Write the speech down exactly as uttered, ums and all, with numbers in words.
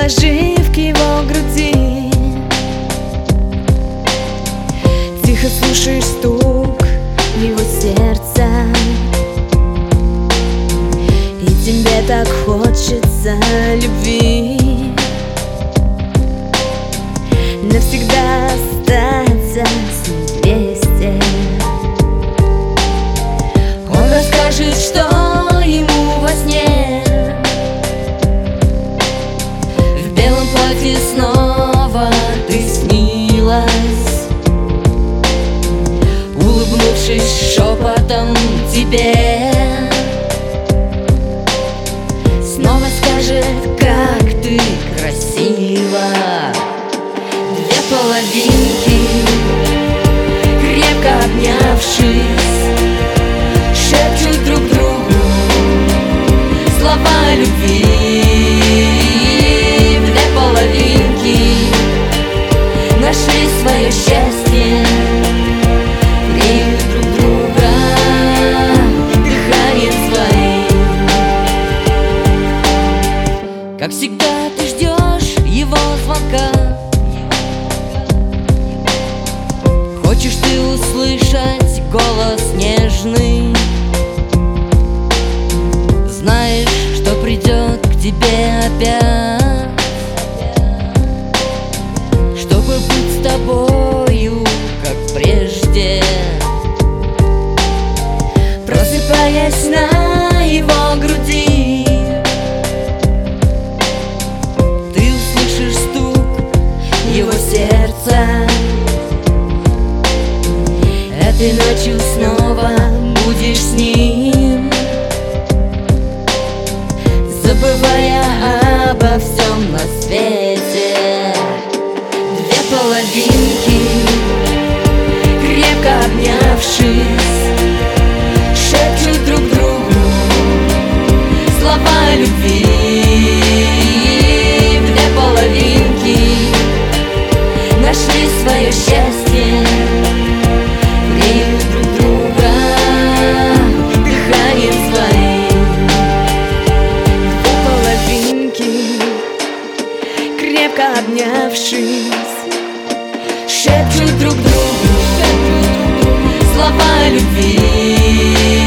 нажив к его груди. Тихо слушаешь стук его сердца, и тебе так хочется любви, навсегда остаться с ним вместе. Он расскажет, что ему во сне в белом платье снова ты снилась, улыбнувшись шепотом тебе. Снова скажет, как ты красива. Две половинки, крепко обнявшись, шепчут друг другу слова любви. Две половинки нашли свое счастье, греют друг друга дыханием своим. Как всегда ты ждешь его звонка, хочешь ты услышать голос нежный, знаешь, что придет к тебе опять, чтобы быть с тобою, как прежде. Просыпаясь на его груди, ты услышишь стук его сердца. Этой ночью снова будешь с ним, забывая обо всем на свете. Две половинки, крепко обнявшись, шепчут друг другу слова любви. Две половинки нашли свое счастье, греют друг друга дыханием своим. Две половинки, крепко обнявшись, шепчут друг другу слова любви.